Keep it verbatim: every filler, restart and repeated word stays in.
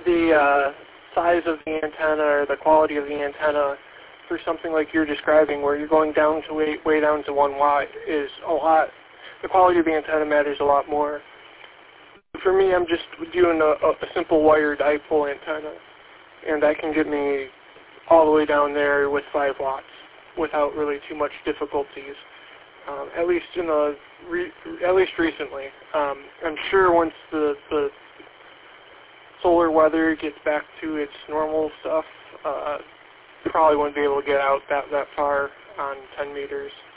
the uh, size of the antenna or the quality of the antenna for something like you're describing, where you're going down to way, way down to one watt, is a lot. The quality of the antenna matters a lot more. For me, I'm just doing a, a simple wire dipole antenna, and that can get me all the way down there with five watts without really too much difficulties. Um, at least in the re, at least recently. Um, I'm sure once the, the solar weather gets back to its normal stuff, uh, probably wouldn't be able to get out that that far on ten meters.